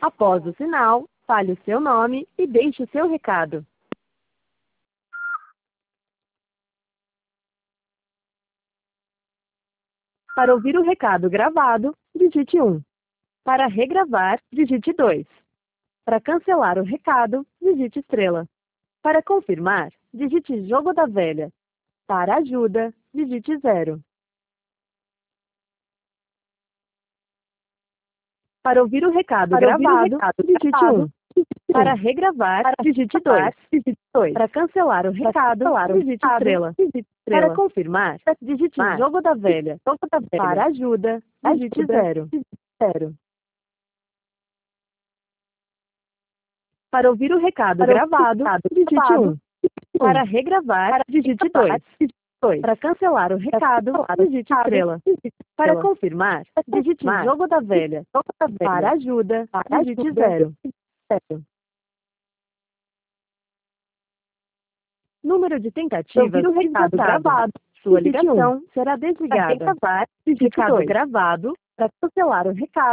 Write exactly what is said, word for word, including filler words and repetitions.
Após o sinal, fale o seu nome e deixe o seu recado. Para ouvir o recado gravado, digite um. Para regravar, digite dois. Para cancelar o recado, digite estrela. Para confirmar, digite jogo da velha. Para ajuda, digite zero. Para ouvir o recado Para ouvir o gravado, recado digite gravado, um. Para regravar, Para digite regravar, dois. digite dois. Para cancelar o recado, cancelar o digite recado, estrela. digite Para estrela. confirmar, digite confirmar, jogo da velha. Jogo da velha. Para ajuda, digite Ajuda, zero. digite zero. Para ouvir o recado Para ouvir o gravado, recado digite gravado, um. Para regravar, Para digite regravar, dois. digite dois. Para cancelar o recado, cancelar o digite recado, estrela. digite Para estrela. confirmar, Para digite confirmar, jogo da velha. Jogo da velha. Para ajuda, Para digite ajuda, zero. digite zero. Número de Para tentativas ouvir o recado esgotado. gravado, Sua digite um. ligação será Para desligada. regravar, digite Recado dois. gravado. Para cancelar o recado,